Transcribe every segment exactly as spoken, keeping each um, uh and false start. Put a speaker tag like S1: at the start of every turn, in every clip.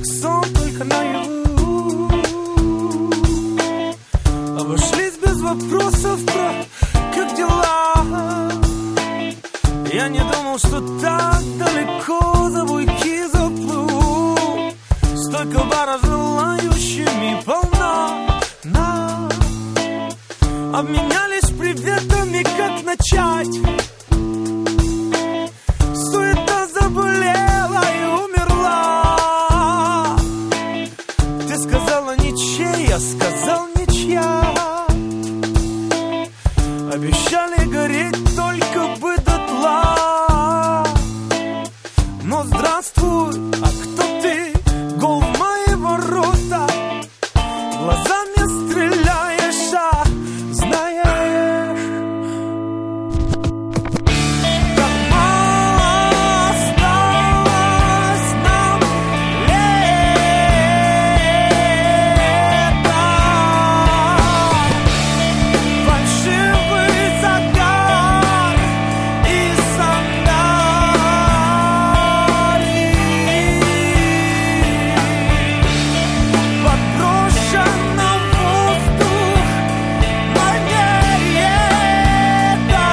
S1: как сон, только наяву. Обошлись без вопросов про как дела. Я не думал, что так далеко за буйки заплыву. Столько бара желающими полна. На. Обменялись приветами, как начать. Суета заболела и умерла. Ты сказала ничей, я сказал ничья. Обещали гореть только бы дотла. Но здравствуй, а кто ты? Гол в мои ворота. Глазами стреляешь, а знаешь, как мало осталось нам лета. Фальшивый загар и сандалии. Подброшено в воздух манерета.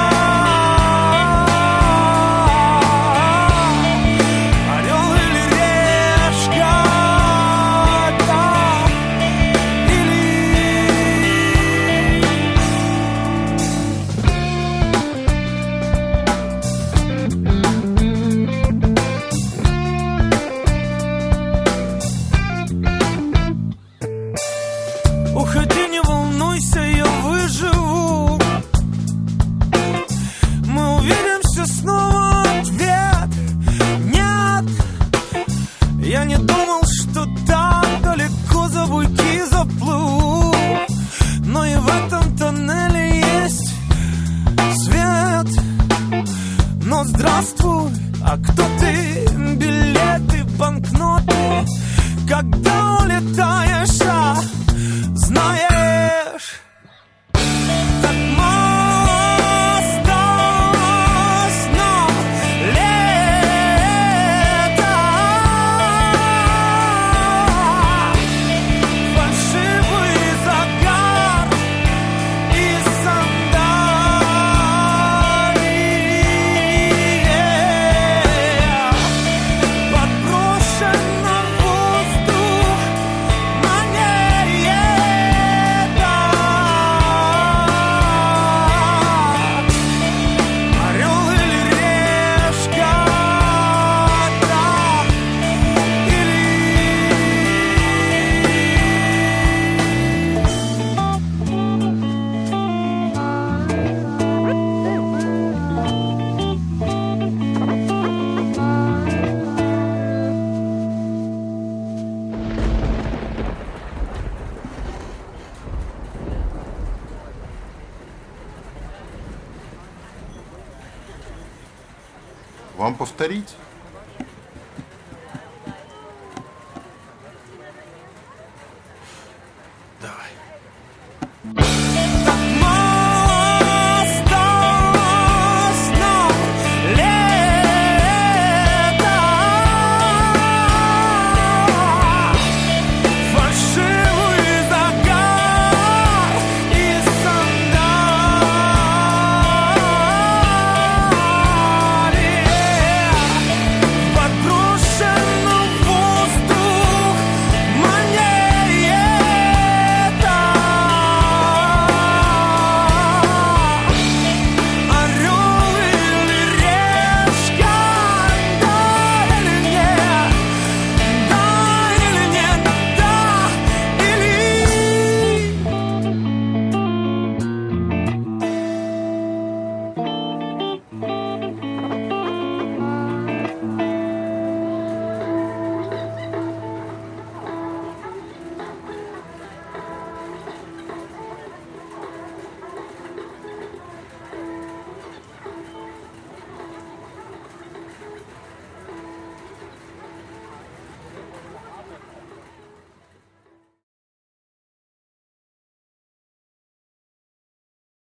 S1: Орел или решка, да, или уходи, не волнуйся, я выживу. Мы увидимся снова, ответ нет. Я не думал, что так далеко за буйки заплыву. Но и в этом тоннеле есть свет. Но здравствуй, а кто ты? Билеты, банкноты. Когда улетаешь, а знаешь, так мало осталось нам лета. Фальшивый загар и сандалии. Подброшено в воздух манерета. Орел или решка, да, или
S2: Вам повторить?